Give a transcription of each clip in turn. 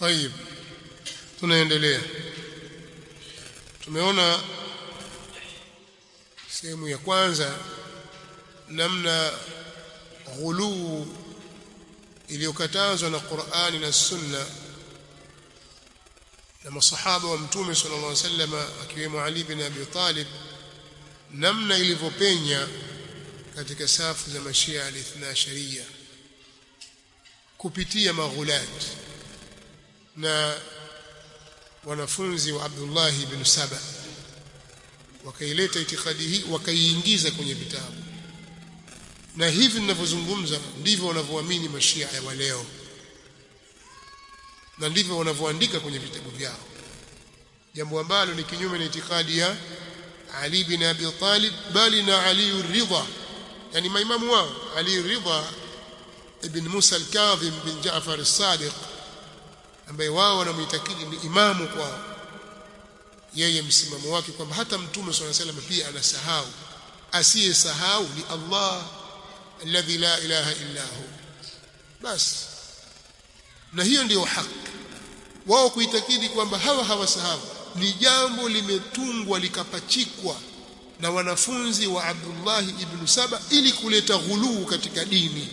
طيب tunaendelea. Tumeona sehemu ya kwanza namna ghuluu iliyokatazwa na Qur'ani na Sunna na masahaba wa Mtume sallallahu alaihi wasallam akiwemo Ali bin Abi Talib, namna ilivyopenya katika safu za Mashia al-Ithna Ashariya kupitia maghulat na wanafunzi wa Abdullah ibn Saba, wakaileta itikadi hii wakaiingiza kwenye vitabu, na hivi ninavyozungumza ndivyo wanavyoamini Mashia wa leo na ndivyo wanavyoandika kwenye vitabu vyao, jambo ambalo ni kinyume na itikadi ya Ali bin Abi Talib bali na Ali Ridha, yani maimamu wao Ali Ridha ibn Musa al-Kadhim bin Jaafar as-Sadiq, ambaye wao wanamuitakidi ni imamu kwao. Yeye msimamo wake kwamba hata Mtume swalla salam pia anasahau, asiyesahau ni Allah alladhi la ilaha illa hu. Basi na hiyo ndio haki wao, kuitakidi kwamba hawa hawasahau ni jambo limetungwa likapachikwa na wanafunzi wa Abdullah ibn Saba ili kuleta ghuluu katika dini.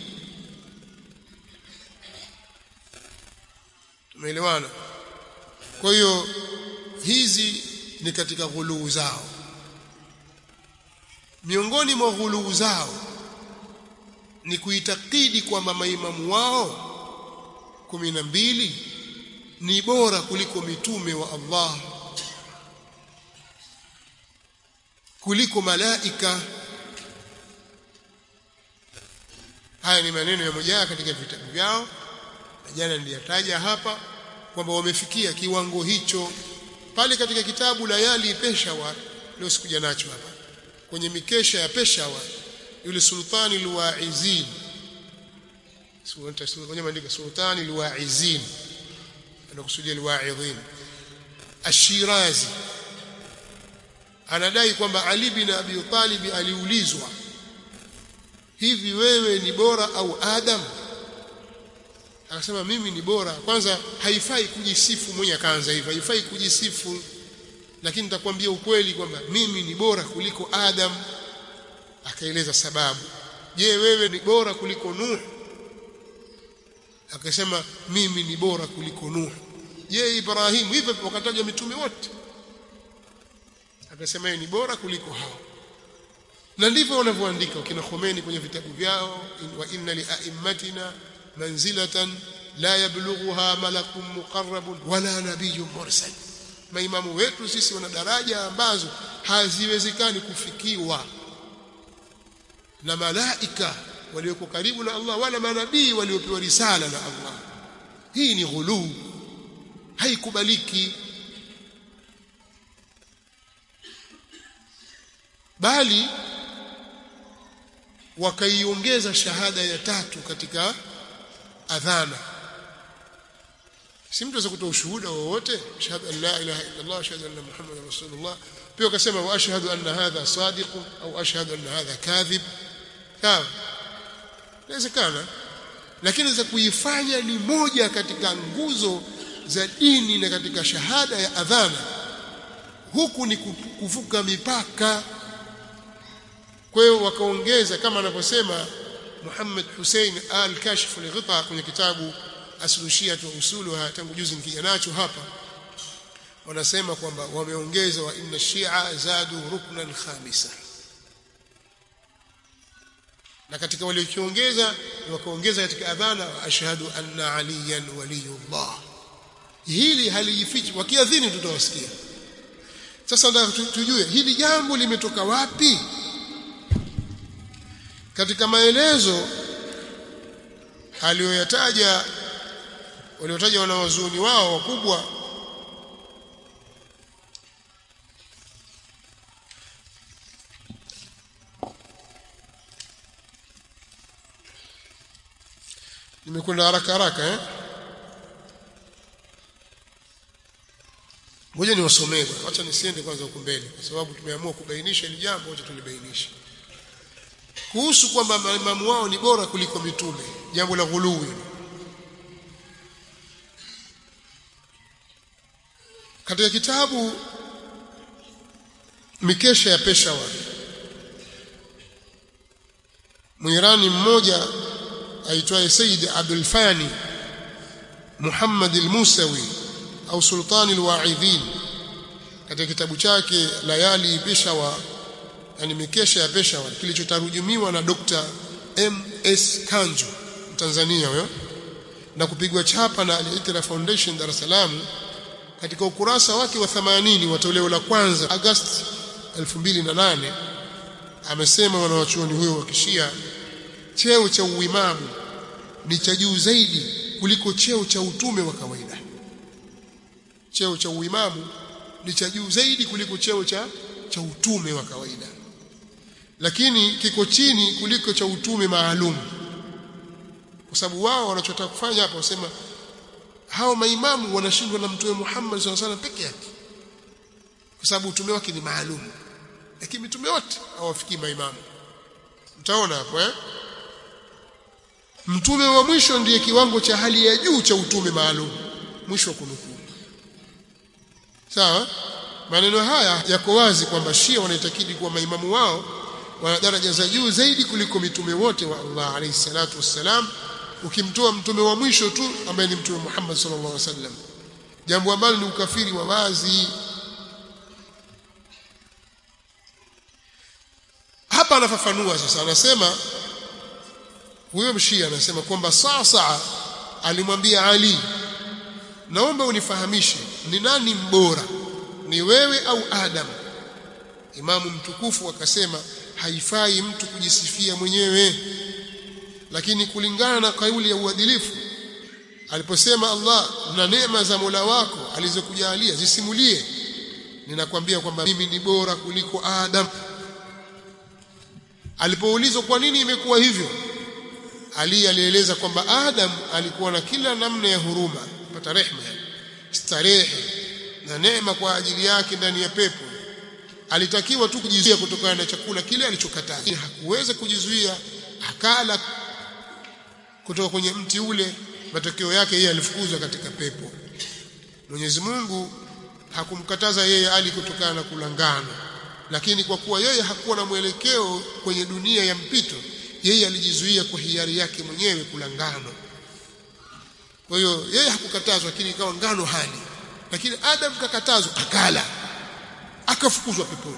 Tumeelewana? Kwa hiyo hizi ni katika ghuluu zao. Miongoni mwa ghuluu zao ni kuitakidi kwamba maimamu wao 12 ni bora kuliko mitume wa Allah, kuliko malaika. Haya ni maneno ya moja katika vitabu vyao, na jana niliyataja hapa kwamba wamefikia kiwango hicho pale katika kitabu Layali Peshawar. Leo sikuja nacho hapa, kwenye mikesha ya Peshawar, yule sultani al-Wa'izin, kwenye maandiko sultani al-Wa'izin, anakusudia al-Wa'idhin, Ash-Shirazi anadai kwamba Ali bin Abi Talib aliulizwa, hivi wewe ni bora au Adam? Akasema mimi ni bora. Kwanza haifai kujisifu mwenye, akaanza hivyo, haifai kujisifu, lakini nitakwambia ukweli kwamba mimi ni bora kuliko Adam. Akaeleza sababu. Je, wewe ni bora kuliko Nuh? Akasema mimi ni bora kuliko Nuh. Je, Ibrahim? Hivyo wakataja mitume wote, akasema yeye ni bora kuliko hao. Na ndivyo wanavyoandika kina Khomeini kwenye vitabu vyao, wa inna li a'immatina manzilatan la yablughuha malakun muqarrabun wala nabiyyun mursal. Maimamu wetu sisi wana daraja ambazo haziwezekani kufikiwa na malaika walioko karibu na Allah wala manabii waliopewa risala na Allah. Hii ni ghuluu, haikubaliki. Bali wakaiongeza shahada ya 3 katika adhana. Si mtu aweza kutoa ushuhuda wowote, shahada an la ilaha illa Allah, shahada anna Muhammadan rasulullah, pia akasema wa ashhadu anna hadha sadiq au ashhadu anna hadha kadhib. Sawa, inawezekana, lakini za kuifanya ni moja katika nguzo za dini na katika shahada ya adhana, huku ni kuvuka mipaka. Kwa hiyo wakaongeza kama anavyosema Muhammad Hussein al-Kashf al-Ghita kwenye kitabu Aslushiyat wa Usuluha, tangu juzi nikija nacho hapa, wanasema kwamba wameongeza wa inna Shia zadu ruknan khamisa, na katika waliokiongeza wakaongeza katika adhana wa ashhadu anna aliyan waliyullah. Hili halijifichi, wakiadhini tutawasikia. Sasa ndio tujue hili jambo limetoka wapi. Katika maelezo aliyoyataja waliotaja wanawazuoni wao wakubwa, nimekwenda haraka ngoja niwasomee. Acha nisiende kwanza huko mbele, kwa sababu tumeamua kubainisha hili jambo, acha tulibainishe. Kuhusu kwamba maimamu wao ni bora kuliko mitume, jambo la ghuluu. katika kitabu Mikesha ya Peshawar, Mwirani mmoja aitwaye Sayyid Abdul Fani Muhammad al-Musawi au Sultan al-Wa'idhin, katika kitabu chake Layali Peshawar, yani Mikesha ya Peshawar, kilichotarujumiwa na Dr. M.S. Kanju, Tanzania huyo, na kupigwa chapa na Al-Ittira Foundation Dar es Salaam, katika ukurasa wake wa 80 wa toleo la kwanza Agosti 2008, amesema wanawachuoni huyo wa Kishia, cheo cha uimamu ni cha juu zaidi kuliko cheo cha utume wa kawaida. Cheo cha uimamu ni cha juu zaidi kuliko cheo cha utume wa kawaida, lakini kiko chini kuliko cha utume maalum. Kwa sababu wao wanachotaka kufanya hapa, wasema hao maimamu wanashindwa na Mtume Muhammad sallallahu alaihi wasallam peke yake, kwa sababu utume wake ni maalum, lakini mitume wote hawafikii maimamu. Mtaona hapo mtume wa mwisho ndiye kiwango cha hali ya juu cha utume maalum. Mwisho wa kunukuu. Sawa? Maneno haya yako wazi kwamba Shia wanaitakidi kuwa maimamu wao wana daraja za juu zaidi kuliko mitume wote wa Allah alayhi salatu wassalam, ukimtoa mtume wa mwisho tu ambaye ni Mtume Muhammad sallallahu alaihi wasallam, jambo ambalo ni ukafiri wa wazi. Hapa anafafanua sasa, anasema huyo Mshia anasema kwamba Sa'sa'a alimwambia Ali, naomba unifahamishe ni nani mbora, ni wewe au Adam? Imamu mtukufu akasema haifai mtu kujisifia mwenyewe, lakini kulingana na kauli ya uadilifu aliposema Allah na neema za Mola wako alizokujalia zisimulie, ninakwambia kwamba mimi ni bora kuliko Adam. Alipoulizwa kwa nini imekuwa hivyo, Ali alieleza kwamba Adam alikuwa na kila namna ya huruma, pata rehema, starehe na neema kwa ajili yake ndani ya pepo. Alitakiwa tu kujizuia kutokana na chakula kile alichokataza, hakuweza kujizuia, akala kutoka kwenye mti ule. Matokeo yake yeye alifukuzwa katika pepo. Mwenyezi Mungu hakumkataza yeye Ali kutokana na kula ngano, lakini kwa kuwa yeye hakuwa na mwelekeo kwenye dunia ya mpito, yeye alijizuia kwa hiari yake mwenyewe kula ngano. Kwa hiyo yeye hakukatazwa, lakini ikawa ngano hali. Lakini Adam kakatazwa, akala, akafukuzwa peponi.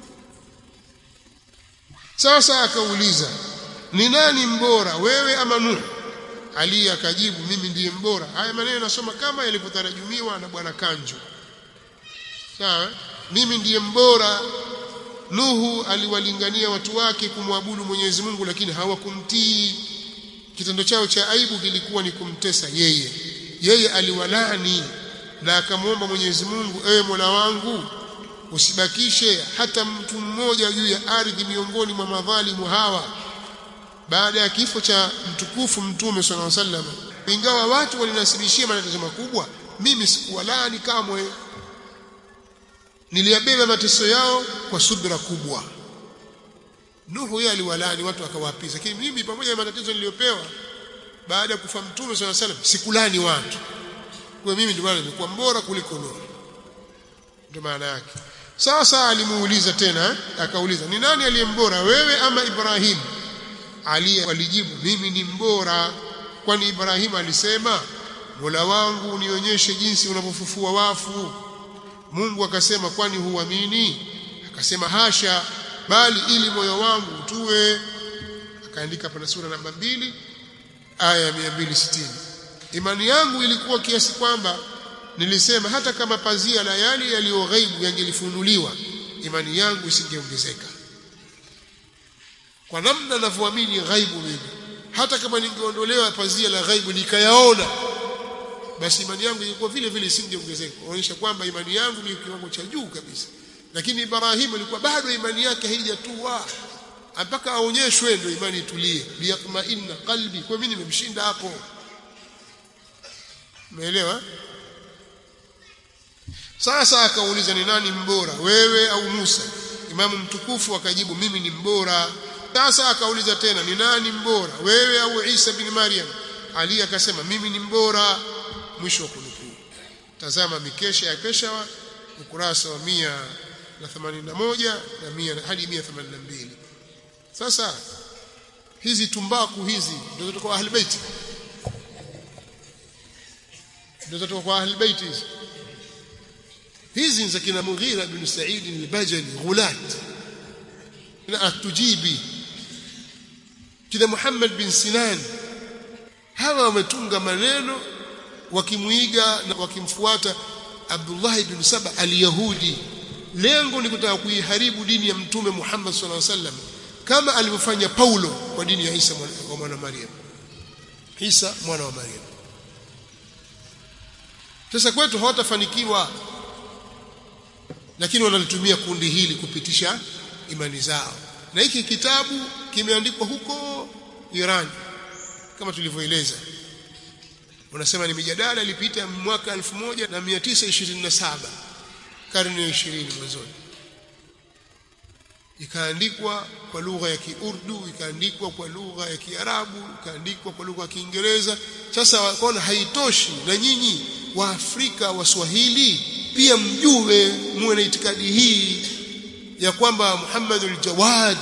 Sasa akauliza, ni nani mbora, wewe ama Nuh? Ali akajibu, mimi ndiye mbora. Haya maneno nasoma kama yalivyotarajumiwa na bwana Kanju. Sawa? Mimi ndiye mbora. Nuhu aliwalingania watu wake kumwabudu Mwenyezi Mungu, lakini hawakumtii. Kitendo chao cha aibu kilikuwa ni kumtesa yeye. Yeye aliwalani na akamwomba Mwenyezi Mungu, ewe Mola wangu, usibakishe hata mtu mmoja juu ya ardhi miongoni mwa madhalimu hawa baada ya kifo cha mtukufu Mtume sallallahu alaihi wasallam. Ingawa watu walinasibishia matatizo makubwa, mimi sikuwalani kamwe. Niliyabeba mateso yao kwa subira kubwa. Nuhu yeye aliwalani watu akawapiza, lakini mimi pamoja na matatizo niliyopewa baada ya kufa Mtume sallallahu alaihi wasallam sikulani watu. Kwa mimi ndio maana nimekuwa mbora kuliko Nuhu. Ndio maana yake. Sasa alimuuliza tena, akauliza, ni nani aliyembora, wewe ama Ibrahim? Ali alijibu, mimi ni mbora, kwani Ibrahim alisema, Mola wangu nionyeshe jinsi unavyofufua wafu. Mungu akasema, kwani huamini? Akasema, hasha, bali ili moyo wangu utue. Akaandika hapa sura namba 2 aya 260. Imani yangu ilikuwa kiasi kwamba nilisema hata kama pazia la yale yaliyo ghaibu yangelifunuliwa, imani yangu isingeongezeka. Kwa namna ninavyoamini ghaibu mimi, hata kama ningeondolewa pazia la ghaibu nikayaona, basi imani yangu ilikuwa vile vile isingeongezeka. Inaonyesha kwamba imani yangu ni kiwango cha juu kabisa. Lakini Ibrahim alikuwa bado imani yake haijatua, mpaka aonyeshwe ndio imani itulie, liyatma'inna qalbi. Kwa mimi nimemshinda hapo. Umeelewa? Sasa akauliza, ni nani mbora, wewe au Musa? Imamu mtukufu akajibu, mimi ni mbora. Sasa akauliza tena, ni nani mbora, wewe au Isa bin Maryam? Ali akasema, mimi ni mbora. Mwisho wa kunukuu. Tazama Mikesha ya Peshawar ukurasa wa 181 na 100 hadi 182. Sasa hizi tumbaku hizi ndio kutoka kwa Ahlul Bait, ndio kutoka kwa Ahlul Bait hizi za kina Mughira bin Sa'id al-Bajali, Ghulat na At-Tujibi, kina Muhammad bin Sinan. Hawa wametunga maneno wakimuiga na wakimfuata Abdullah ibn Saba al-Yahudi. Lengo ni kutaka kuiharibu dini ya Mtume Muhammad sallallahu alaihi wasallam kama alivyofanya Paulo kwa dini ya Isa mwana wa Maryam. Isa mwana wa Maryam. Sasa kwetu hawatafanikiwa, lakini wanalitumia kundi hili kupitisha imani zao. Na hiki kitabu kimeandikwa huko Iran kama tulivyoeleza. Wanasema ni mijadala ilipita mwaka 1927, karne ya 20 mwanzoni. Ikaandikwa kwa lugha ya Kiurdu, ikaandikwa kwa lugha ya Kiarabu, ikaandikwa kwa lugha ya Kiingereza. Sasa wakaona haitoshi, na nyinyi wa Afrika Waswahili pia mjue, muwe na itikadi hii ya kwamba Muhammad al-Jawad,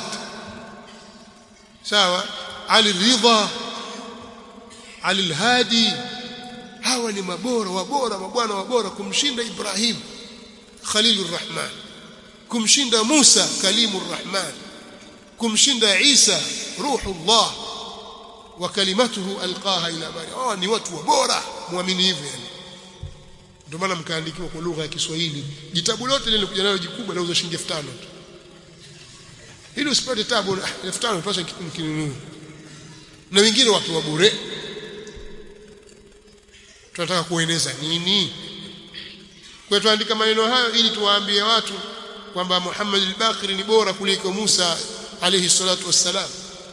sawa, Ali Ridha, Ali al-Hadi, hawa ni mabora mabwana wabora kumshinda Ibrahim Khalilur Rahman, kumshinda Musa Kalimur Rahman, kumshinda Isa Ruhullah wa kalimatuhu alqaha ila Maryam. Ni watu wabora, muamini hivyo yani. Ndio maana mkaandikiwa kwa lugha ya Kiswahili. Jitabu lote lile kuja nalo jikubwa lauza shilingi 5,000 tu. Ili usipate tabu 5,000 pesa kinunua. Na wengine watu wa bure. Tunataka kueneza nini? Kwa tuandika maneno hayo ili tuwaambie watu kwamba Muhammad al-Baqir ni bora kuliko Musa alayhi salatu wassalam.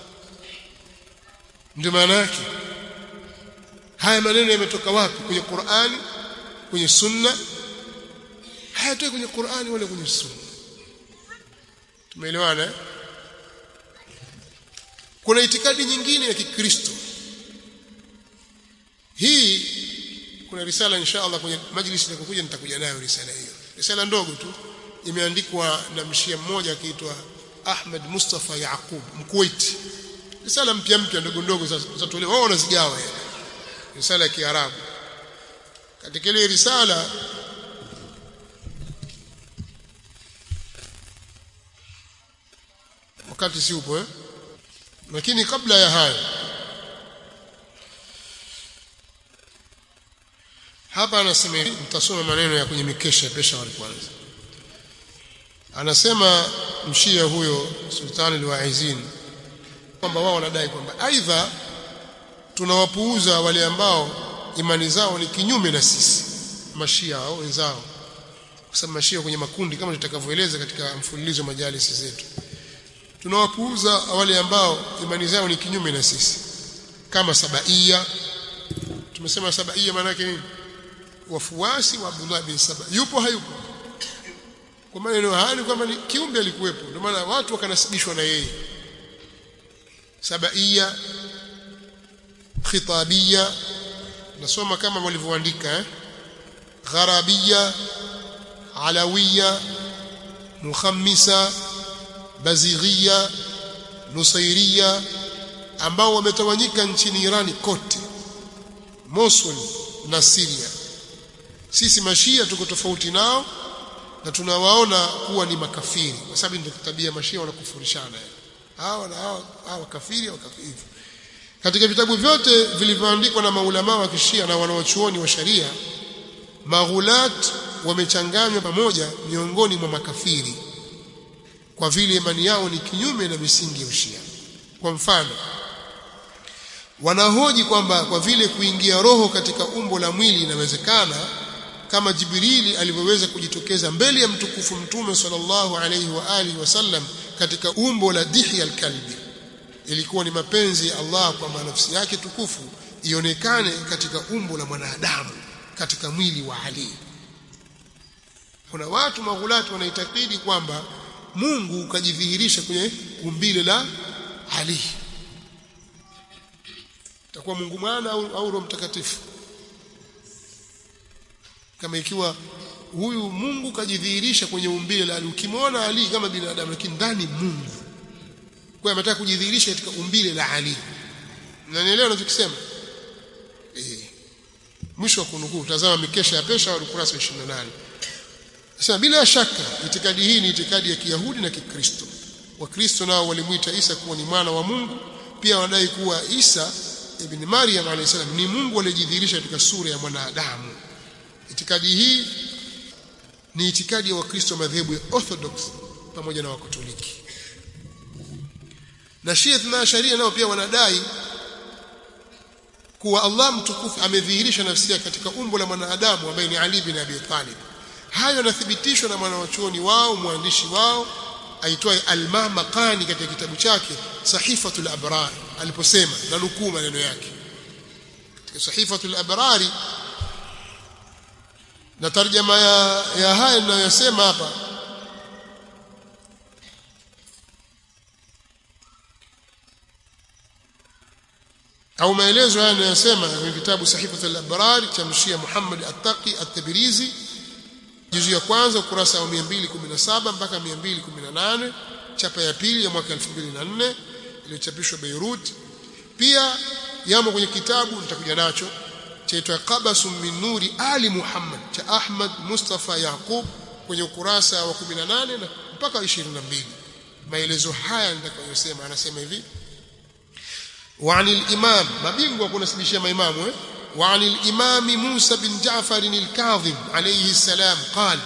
Ndio maana yake. Haya maneno yametoka wapi? Kwenye Qur'ani, kwenye Sunna? Hayatoki kwenye Qur'ani wala kwenye Sunna. Tumeelewana? Kuna itikadi nyingine ya Kikristo. Hii kuna risala inshallah kwenye majlis itakayokuja nitakuja nayo risala hiyo. Risala ndogo tu imeandikwa na mshia mmoja akiitwa Ahmed Mustafa Yaqub Mkuwaiti. Risala mpya ndogo zatolewa, wao wanazigawa yani. Risala ya Kiarabu. Katika ile risala wakati si upo lakini kabla ya hayo hapa anasema, mtasoma maneno ya kwenye mikesha Peshawar kwanza. Anasema mshia huyo Sultan al-Waizin kwamba wao wanadai kwamba aidha tunawapuuza wale ambao imani zao ni kinyume na sisi mashia au wenzao, kwa sababu mashia kwenye makundi kama tutakavyoeleza katika mfululizo wa majalisi zetu. Tunawapuuza wale ambao imani zao ni kinyume na sisi kama Sabaia. Tumesema Sabaia maana yake nini? Wafuasi wa Abdullah bin Saba. Yupo hayupo? Kwa maneno haya kwamba ni kiumbe alikuwepo, ndio maana watu wakanasibishwa na yeye. Sabaia, Khitabia, nasoma kama walivyoandika Gharabia, Alawia, Mukhammisa, Bazighia, Nusairia, ambao wametawanyika nchini Irani kote, Mosul na Syria. Sisi mashia tuko tofauti nao na tunawaona kuwa ni makafiri, kwa sababu ndio tabia mashia, wanakufurishana hawa na hawa kafiri au kafiri. Katika vitabu vyote vilivyoandikwa na maulama wa Kishia na wanawachuoni wa sharia, maghulat wamechanganywa pamoja miongoni mwa makafiri kwa vile imani yao ni kinyume na misingi ya Ushia. Kwa mfano, wanahoji kwamba kwa vile kuingia roho katika umbo la mwili inawezekana kama Jibrili alivyoweza kujitokeza mbele ya mtukufu Mtume sallallahu alayhi wa alihi wasallam katika umbo la Dihya al-Kalbi, ilikuwa ni mapenzi ya Allah kwamba nafsi yake tukufu ionekane katika umbo la mwanadamu katika mwili wa Ali. Kuna watu maghulati wanaitakidi kwamba Mungu ukajidhihirisha kwenye umbile la Ali. Itakuwa Mungu mwana au Roho Mtakatifu. Kama ikiwa huyu Mungu kajidhihirisha kwenye umbile la Ali. Ukimwona Ali kama binadamu lakini ndani Mungu. Kwa hiyo anataka kujidhihirisha katika umbile la Ali. Unanielewa ninachokisema? Mwisho wa kunukuu, tazama mikesha ya Peshawar ukurasa 28. Sasa bila shaka itikadi hii ni itikadi ya Kiyahudi na Kikristo. Wakristo nao walimuita Isa kuwa ni mwana wa Mungu, pia wanadai kuwa Isa ibn Maryam alayhisalam ni Mungu aliyejidhihirisha katika sura ya mwanadamu. Itikadi hii ni itikadi ya Wakristo madhehebu ya Orthodox pamoja na Wakatoliki. Na Shia na Sharia nao pia wanadai kuwa Allah mtukufu amedhihirisha nafsi yake katika umbo la mwanadamu ambaye ni Ali bin Abi Talib. Hayo yanathibitishwa na mwanachuoni wao, mwandishi wao aitwaye Al-Mamaqani katika kitabu chake Sahifatul Abrar, aliposema na nukuu maneno yake katika Sahifatul Abrar, na tarjama ya haya ninayosema hapa au maelezo haya ninayosema kwenye kitabu Sahifatul Abrar cha Mshia Muhammad At-Taqi At-Tabrizi, juzu ya kwanza ukurasa wa 217 mpaka 218, chapa ya pili ya mwaka 2004 iliyochapishwa Beirut. Pia yamo kwenye kitabu nitakuja nacho chaitwa Qabasum min Nuri Ali Muhammad cha Ahmad Mustafa Yaqub kwenye ukurasa wa 18 na mpaka 22. Maelezo haya nitakayosema, anasema hivi: وعن الإمام مبينغوا كنسبيشيا مaimamu وعن الإمام موسى بن جعفر الكاظم عليه السلام قال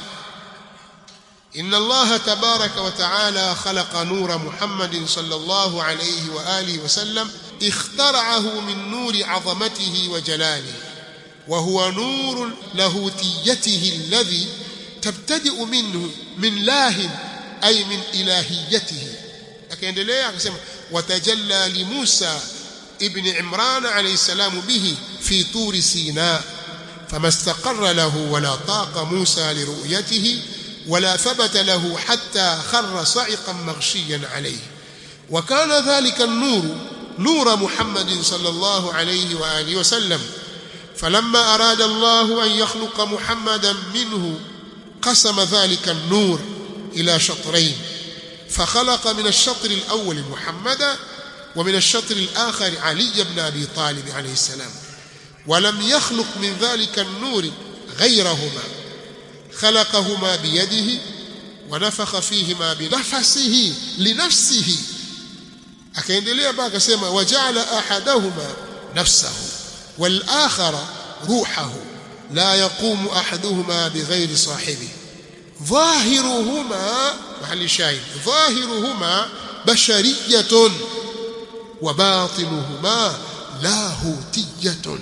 إن الله تبارك وتعالى خلق نور محمد صلى الله عليه وآله وسلم اخترعه من نور عظمته وجلاله، وهو نور لاهوتيته الذي تبتدئ منه من لاه أي من إلهيته. akaendelea akasema وتجلى لموسى ابن عمران عليه السلام به في طور سيناء فما استقر له ولا طاق موسى لرؤيته ولا ثبت له حتى خر صعقا مغشيا عليه، وكان ذلك النور نور محمد صلى الله عليه وآله وسلم، فلما أراد الله أن يخلق محمدا منه قسم ذلك النور إلى شطرين، فخلق من الشطر الأول محمدا ومن الشطر الآخر علي بن أبي طالب عليه السلام، ولم يخلق من ذلك النور غيرهما، خلقهما بيده ونفخ فيهما بنفسه لنفسه. akaendelea baka akasema waja'ala ahadahuma nafsahu wal akhara ruhahu la yaqumu ahaduhuma bighairi sahibihi ظاهرهما محل شاهد ظاهرهما بشرية وباطنهما لاهوتية،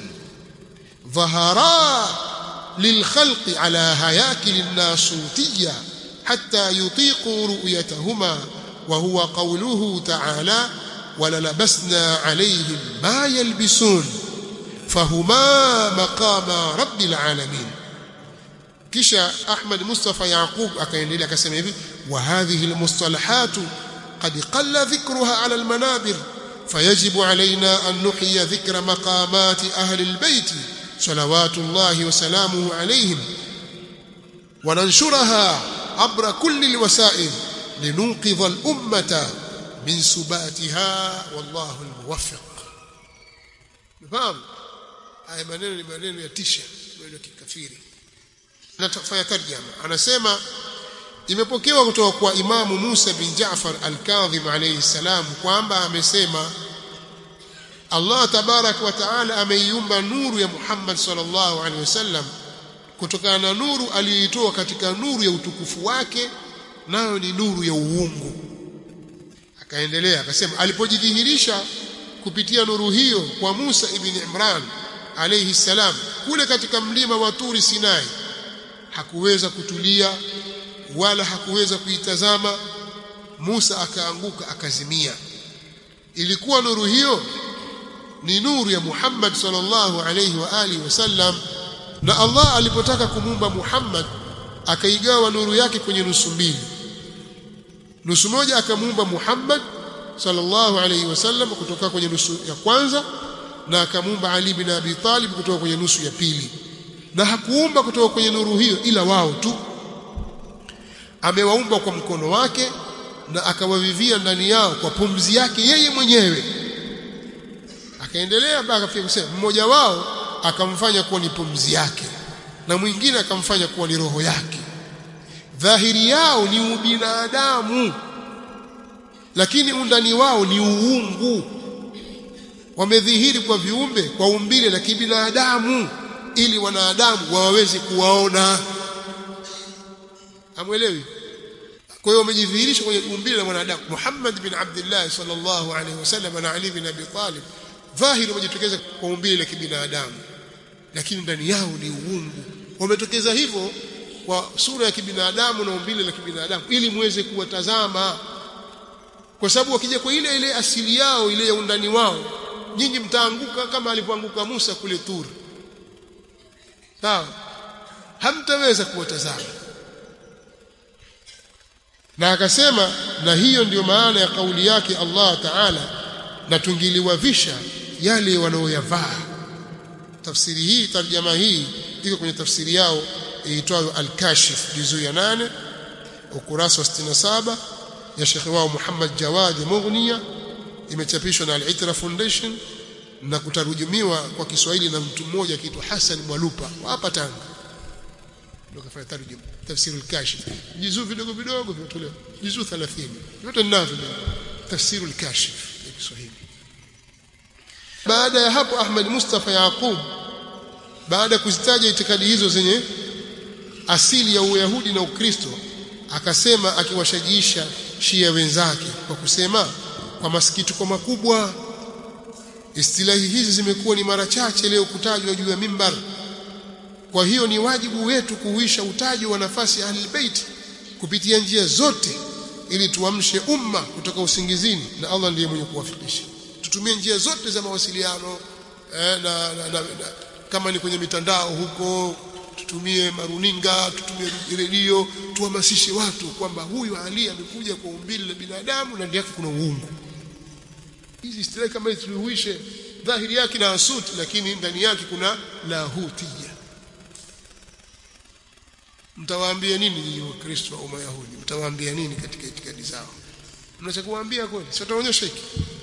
ظهرا للخلق على هياكل الناسوتية حتى يطيقوا رؤيتهما، وهو قوله تعالى وللبسنا عليهم ما يلبسون، فهما مقام رب العالمين. kisha Ahmad Mustafa Yaqub akaendelea akasema hivi wa hadhihi almustalahat qad qalla dhikruha ala almanabir fayajibu alaina an nuhyiya dhikra maqamat ahli albayt salawatullahi wa salamuhu alayhim wa nanshuraha abra kulli alwasail linunqidha alummata min subatiha wallahu almuwaffiq. Nafahamu haya maneno ni maneno ya tisha, maneno ya kikafiri. Natafanya tarjama, anasema imepokewa kutoka kwa Imamu Musa bin Jaafar al-Kadhim alayhi salam kwamba amesema Allah tabarak wa taala ameiumba nuru ya Muhammad sallallahu alayhi wasallam kutokana na nuru aliyoitoa katika nuru ya utukufu wake, nayo ni nuru ya uungu. Akaendelea akasema alipojidhihirisha kupitia nuru hiyo kwa Musa ibn Imran alayhi salam kule katika mlima wa Turi Sinai, hakuweza kutulia wala hakuweza kuitazama. Musa akaanguka akazimia. Ilikuwa nuru hiyo ni nuru ya Muhammad sallallahu alayhi wa alihi wasallam, na Allah alipotaka kumuumba Muhammad akaigawa nuru yake kwenye nusu mbili. Nusu moja akamuumba Muhammad sallallahu alayhi wasallam kutoka kwenye nusu ya kwanza, na akamuumba Ali bin Abi Talib kutoka kwenye nusu ya pili. na hakuumba kutoka kwenye nuru hiyo ila wao tu. Amewaumba kwa mkono wake na akawavivia ndani yao kwa pumzi yake yeye mwenyewe. Akaendelea mpaka afika kusema mmoja wao akamfanya kuwa ni pumzi yake na mwingine akamfanya kuwa ni roho yake. Dhahiri yao ni ubinadamu, lakini undani wao ni uungu. Wamedhihiri kwa viumbe kwa umbile la kibinadamu ili wanadamu waweze kuwaona. Hamuelewi? Kwa hiyo wamejidhihirisha kwenye umbile la mwanadamu. Muhammad bin Abdullah sallallahu alaihi wasallam na Ali bin Abi Talib dhahiri wamejitokeza kwa umbile la kibinadamu, lakini ndani yao ni uungu. Wametokeza hivyo kwa sura ya kibinadamu na umbile la kibinadamu ili muweze kuwatazama, kwa sababu wakija kwa ile asili yao ile ya undani wao, nyinyi mtaanguka kama alivyoanguka Musa kule Tur. Sawa? Hamtaweza kuwatazama. Na akasema, na hiyo ndiyo maana ya kauli yake Allah Ta'ala, na tungiliwavisha yale wanaoyavaa. Tafsiri hii, tarjama hii iko kwenye tafsiri yao iitwayo Al-Kashif juzuu ya 8 ukurasa wa 67 ya Sheikh wao Muhammad Jawad Mughniya, imechapishwa na Al-Itra Foundation na kutarujumiwa kwa Kiswahili na mtu mmoja kiitwa Hassan Mwalupa hapa Tanga. Ndio kafanya tarjuma tafsiri Al-Kashif, juzuu vidogo vidogo vimetolewa, juzuu 30 yote ninavyo tafsiri Al-Kashif ya Kiswahili. Baada ya hapo Ahmad Mustafa Yaqub, baada ya kuzitaja itikadi hizo zenye asili ya Uyahudi na Ukristo, akasema akiwashajiisha Shia wenzake kwa kusema, kwa masikitiko makubwa istilahi hizi zimekuwa ni mara chache leo kutajwa juu ya mimbar. Kwa hiyo ni wajibu wetu kuhuisha utaji wa nafasi ya Ahlul Bait kupitia njia zote ili tuamshe umma kutoka usingizini, na Allah ndiye mwenye kuwafikisha. Tutumie njia zote za mawasiliano na kama ni kwenye mitandao huko, tutumie maruninga, tutumie redio, tuhamasishe watu kwamba huyu Ali amekuja kwa umbile la binadamu na ndani yake kuna uungu. Hizi istilahi kama hizi tulihuishe, dhahiri yake na asuti, lakini ndani yake kuna lahutia. Mtawaambia nini nyinyi Wakristo au Mayahudi? Mtawaambia nini katika itikadi zao? Mnataka kuwaambia kweli? Sio taonyesha hiki.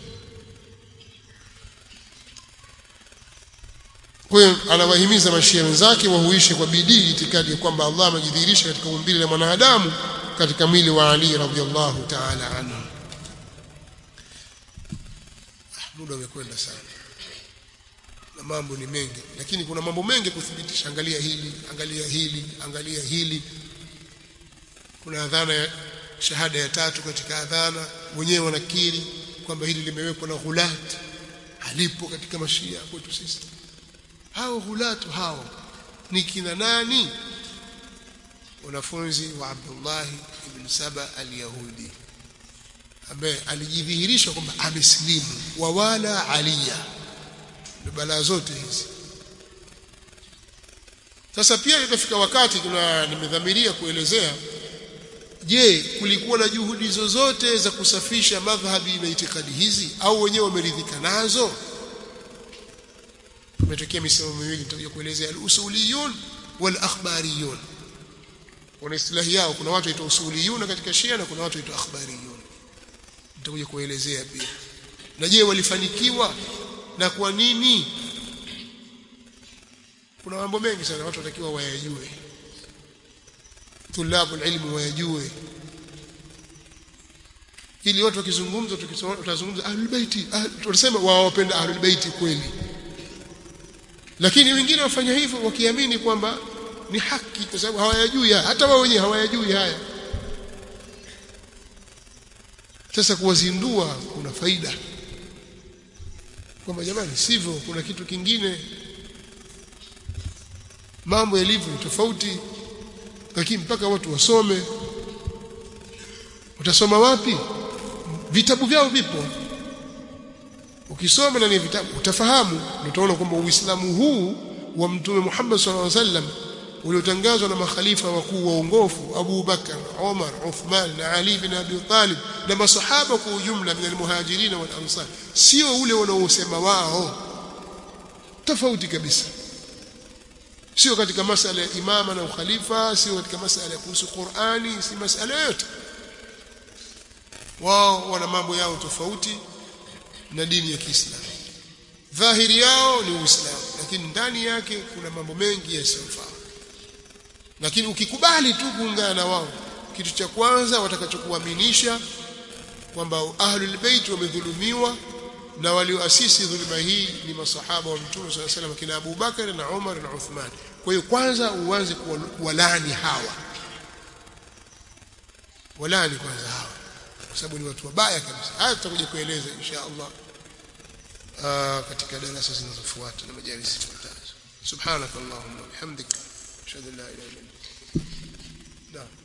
Kwa hiyo anawahimiza mashia wenzake wahuishe kwa bidii itikadi ya kwamba Allah amejidhihirisha katika umbile la mwanadamu katika mwili wa Ali radhiallahu ta'ala anhu. Muda umekwenda sana na mambo ni mengi, lakini kuna mambo mengi kuthibitisha. Angalia hili, angalia hili, angalia hili. Kuna adhana ya shahada ya 3 katika adhana, wenyewe wanakiri kwamba hili limewekwa na ghulat, halipo katika mashia kwetu sisi. Hao ghulatu hao ni kina nani? Wanafunzi wa Abdullah ibn Saba al-Yahudi, ambaye alijidhihirisha kwamba amesilimu wa wala aliya, na balaa zote hizi. Sasa pia itafika wakati nimedhamiria kuelezea, je, kulikuwa na juhudi zozote za kusafisha madhhabi na itikadi hizi au wenyewe wameridhika nazo? Umetokea misemo miwili nitakuja kuelezea, al-usuliyun wal akhbariyun. Kuna istilahi yao, kuna watu waitwa usuliyun katika Shia na kuna watu waitwa akhbariyun. Nitakuja kuelezea pia. Na je, walifanikiwa na kwa nini? Kuna mambo mengi sana watu watakiwa wayajue, tulabul ilmu wayajue, ili watu wakizungumza tutazungumza Ahlul Bait, tunasema wawapenda Ahlul Bait kweli. Lakini wengine wafanya hivyo wakiamini kwamba ni haki, kwa sababu hawayajui hata wao wenyewe hawayajui haya. Sasa kuwazindua kuna faida, kwamba jamani sivyo, kuna kitu kingine, mambo yalivyo tofauti, lakini mpaka watu wasome. Utasoma wapi? Vitabu vyao vipo, ukisoma ndani ya vitabu utafahamu. Utaona kwamba Uislamu huu wa Mtume Muhammad sallallahu alaihi wasallam uliotangazwa na makhalifa wakuu waongofu Abu Bakar, Umar, Uthman na Ali bin Abi Talib na masahaba kwa ujumla min al-muhajirin wal ansar, sio ule wanaosema wao, tofauti kabisa. sio katika masala ya imama na ukhalifa, sio katika masala ya kuhusu Qur'ani, si masala yote. Wao wana mambo yao tofauti na dini ya Kiislamu. Dhahiri yao ni Uislamu, lakini ndani yake kuna mambo mengi yasiyofaa. Lakini ukikubali tu kuungana na wao, kitu cha kwanza watakachokuaminisha kwamba ahlul bait wamedhulumiwa na walioasisi dhuluma hii ni masahaba wa Mtume sallallahu alaihi wasallam, kina Abu Bakar na Umar na Uthman. Kwa hiyo kwanza uanze kuwalani hawa, walani kwanza hawa, kwa sababu ni watu wabaya kabisa. Haya tutakuja kueleza insha Allah katika darasa zinazofuata na majalisi zifuatazo. Subhanakallahumma wa bihamdika ashhadu an la ilaha illa anta. Naam.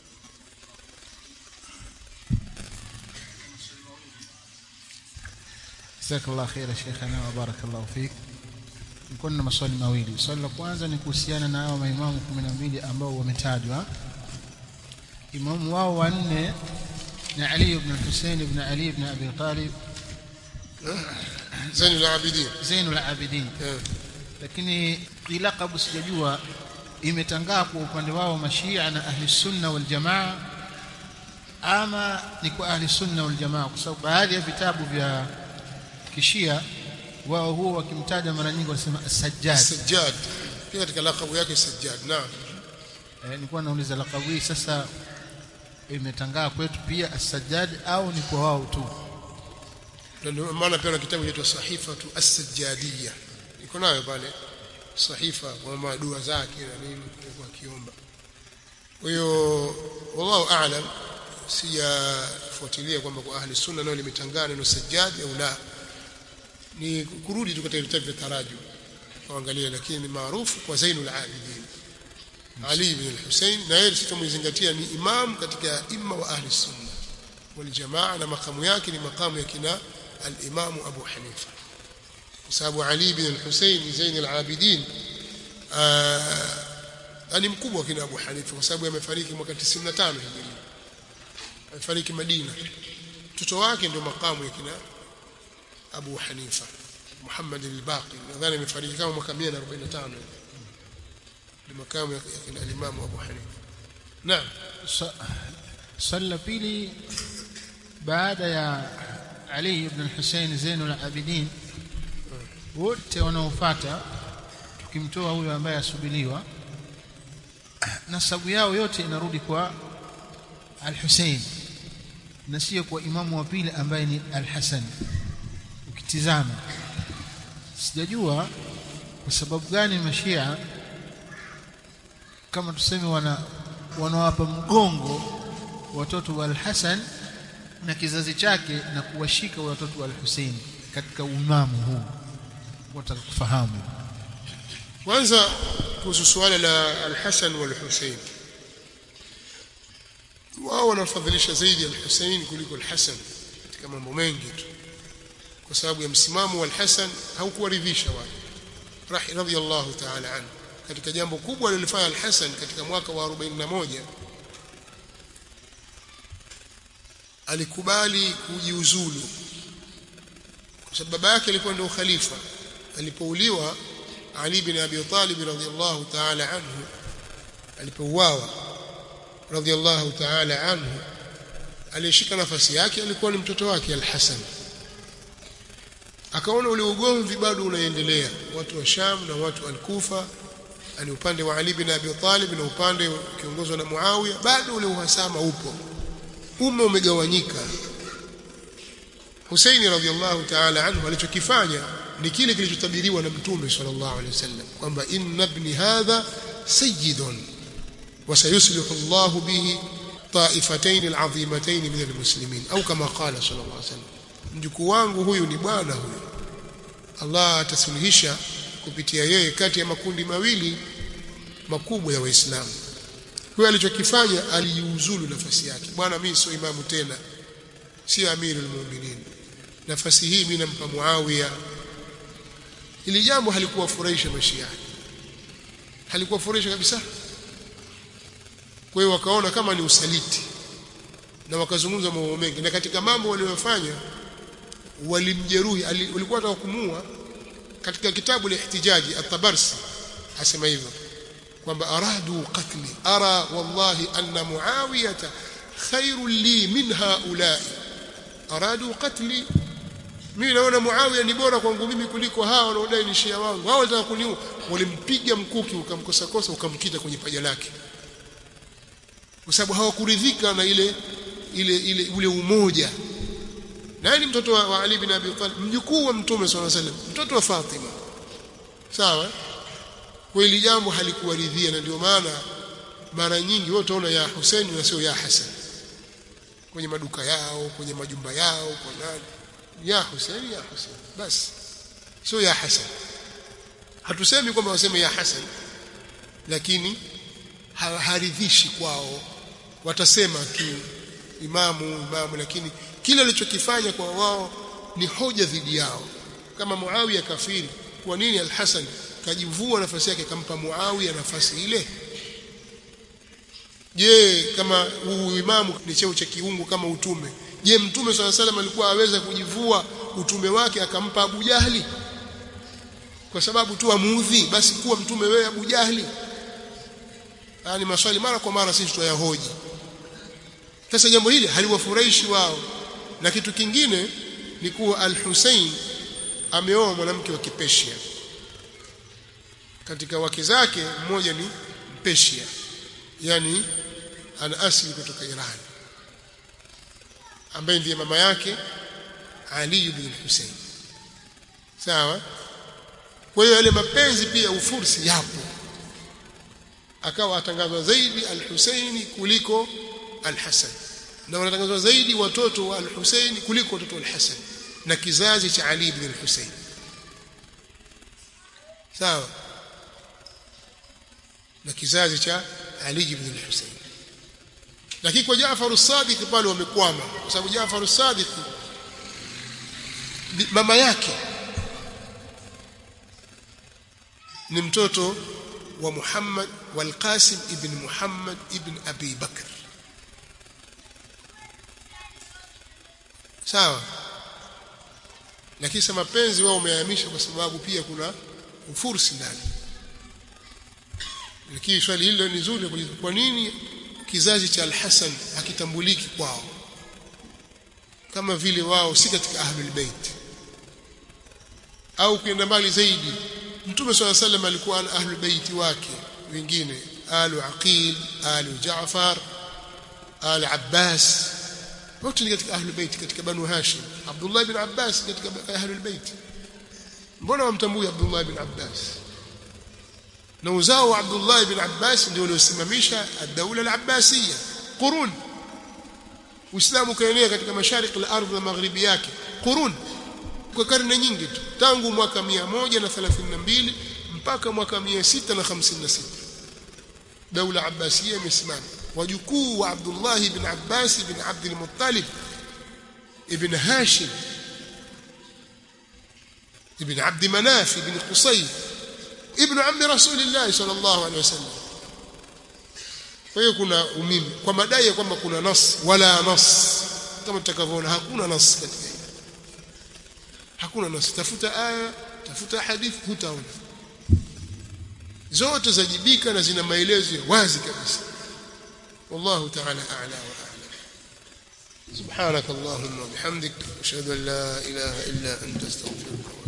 Jazakallahu khaira sheikhana wa barakallahu fik. Niko na maswali mawili. Swali la kwanza ni kuhusiana na hao maimamu 12 ambao wametajwa. Imamu wao wanne ni Ali ibn Hussein ibn Ali ibn Abi Talib Zainul Abidin. Lakini laqabu sijajua imetangaa kwa upande wao Mashia na Ahli Sunna wal Jamaa ama ni kwa Ahli Sunna wal Jamaa, kwa sababu baadhi ya vitabu vya Kishia wao huwa wakimtaja mara nyingi wanasema As-Sajjad. Pia katika laqabu yake Sajjad. Naam. Nilikuwa nauliza laqabu hii sasa imetangaa kwetu pia As-Sajjad au ni kwa wao tu? Ndio maana pia na kitabu chetu Sahifatu As-Sajjadiyya. Iko nayo pale sahifa kwa dua zake na nini kwa kiomba. Kwa hiyo wallahu a'lam, sijafuatilia kwamba kwa Ahli Sunna nao limetangana neno Sajjad au la. Ni kurudi tu katika vitabu vya taraju kuangalia, lakini ni maarufu kwa Zainul Abidin Ali ibn al-Husayn, na yeye sitamzingatia ni imam katika imma wa Ahli Sunna wal Jamaa, na makamu yake ni makamu ya kina al-Imam Abu Hanifa, kwa sababu Ali ibn al-Husayn Zainul Abidin ni mkubwa kina Abu Hanifa, kwa sababu amefariki mwaka 95 Hijri, amefariki Madina. Mtoto wake ndio makamu ya kina Abu Hanifa Muhammad al-Baqi, nadhani amefariki kama mwaka 145 ni makamu ya kina al-Imam Abu Hanifa. Naam. Swali la pili, baada ya Ali ibn al-Husayn Zainul Abidin wote wanaofuata tukimtoa huyo ambaye asubiliwa, nasabu yao yote inarudi kwa al-Husayn na sio kwa imamu wa pili ambaye ni al-Hasan. Ukitizama sijajua kwa sababu gani Mashia kama tuseme wanawapa mgongo watoto wa al-Hasan na kizazi chake na kuwashika watoto wa al-Husayn katika uimamu huu. Wataka kufahamu kwanza kuhusu swala la al-Hasan wal Husayn, wao wanafadhilisha zaidi al-Husayn kuliko al-Hasan katika mambo mengi tu, kwa sababu ya msimamo wa al-Hasan haukuwaridhisha wao radhiyallahu ta'ala anhu. Katika jambo kubwa alilofanya al-Hasan katika mwaka wa 41 alikubali kujiuzulu, kwa sababu baba yake alikuwa ndio khalifa. Alipouliwa Ali bin Abi Talib radhiyallahu ta'ala anhu, alipouawa radhiyallahu ta'ala anhu, alishika nafasi yake alikuwa ni mtoto wake al-Hasan. Akaona ule ugomvi bado unaendelea, watu wa Sham na watu al-Kufa, ani upande wa Ali bin Abi Talib na upande kiongozwa na Muawiya, bado ule uhasama upo, umma umegawanyika. Husaini radhiyallahu ta'ala anhu alichokifanya ni kile kilichotabiriwa na Mtume sallallahu alaihi wasallam kwamba inna ibni hadha sayyidun wa sayuslihu Allahu bihi ta'ifatayn al'azimatayn min almuslimin, au kama qala sallallahu alaihi wasallam, mjukuu wangu huyu ni bwana huyu, Allah atasuluhisha kupitia yeye kati ya makundi mawili makubwa ya Waislamu. Huyo alichokifanya, alijiuzulu nafasi yake, bwana mimi sio imamu tena, si amirul mu'minin, nafasi hii mimi nampa Muawiya. Ili jambo halikuwa furahisha Mashia, halikuwa furahisha kabisa. Kwa hiyo wakaona kama ni usaliti na wakazungumza mambo mengi, na katika mambo waliyofanya walimjeruhi, walikuwa wanataka kumua. Katika kitabu al-Ihtijaji at-Tabarsi asema hivyo kwamba aradu qatli ara wallahi anna muawiyata khairul li min haula'i aradu qatli mimi naona Muawiya ni bora kwangu mimi kuliko hao wanaodai ni shia wangu hao wanataka kuniua walimpiga mkuki ukamkosa kosa ukamkita kwenye paja lake kwa sababu hawakuridhika na ule umoja nani mtoto wa Ali bin Abi Talib mjukuu wa Mtume sallallahu alaihi wasallam mtoto wa Fatima sawa kwa ile jambo halikuwaridhia na ndio maana mara nyingi wao utaona ya Hussein na sio ya Hassan kwenye maduka yao kwenye majumba yao kwa nani ya Hussein basi sio ya Hassan hatusemi kwamba waseme ya Hassan lakini haridhishi kwao watasema tu imamu lakini kile alichokifanya kwa wao ni hoja dhidi yao kama Muawiya kafiri kwa nini al-Hasan kajivua nafasi yake kampa Muawiya nafasi ile je kama uimamu ni cheo cha kiungu kama utume je Mtume swalla salam alikuwa aweza kujivua utume wake akampa Abu Jahli kwa sababu tu amuudhi basi kuwa mtume wewe Abu Jahli yani maswali mara kwa mara sisi tuyahoji sasa jambo hili haliwafurahishi wao na kitu kingine ni kuwa al-Hussein ameoa mwanamke wa Kipeshia katika wake zake mmoja ni Persia yani ana asili kutoka Iran ambaye ndiye mama yake Ali ibn Hussein sawa kwa hiyo yale mapenzi pia ufursi yapo akawa atangazwa zaidi al-Hussein kuliko al-Hasan na wanatangazwa zaidi watoto wa al-Hussein kuliko watoto wa al-Hasan na kizazi cha Ali ibn Hussein sawa na kizazi cha Ali ibn Hussein lakini kwa Jaafar as-Sadiq pale wamekwama kwa sababu Jaafar as-Sadiq mama yake ni mtoto wa Muhammad wal Qasim ibn Muhammad ibn Abi Bakr sawa lakini sema mapenzi wao umehamisha kwa sababu pia kuna ufursi ndani lakini swali hilo ni zuri kwa nini kizazi cha al-Hasan hakitambuliki kwao kama vile wao si katika ahlul bait au kwenda mbali zaidi Mtume swalla sallam alikuwa na ahlul bait wake wengine alu Aqil alu Jaafar alu Abbas wote ni katika ahlul bait katika Banu Hashim Abdullah ibn Abbas katika ahlul bait mbona wamtambui Abdullah ibn Abbas na uzao wa Abdullah ibn Abbas ndio uliosimamisha ad-dawla al-Abbasiyya qurun Uislamu kaenea katika mashariki al-ardh na magharibi yake qurun kwa karne nyingi tu tangu mwaka 132 mpaka mwaka 656 dawla Abbasiyya imesimama wajukuu wa Abdullah ibn Abbas ibn Abd al-Muttalib ibn Hashim ibn Abd Manaf ibn Qusay ibn ammi Rasulillah sallallahu alaihi wasallam kwa hiyo kuna umimi kwa madai ya kwamba kuna nas wala nas kama tutakavyoona hakuna nas katika hili hakuna nas tafuta aya tafuta hadithi hutaona zote zajibika na zina maelezo wazi kabisa wallahu ta'ala a'la wa a'lam subhanakallahumma wa bihamdik ashhadu an la ilaha illa anta astaghfiruka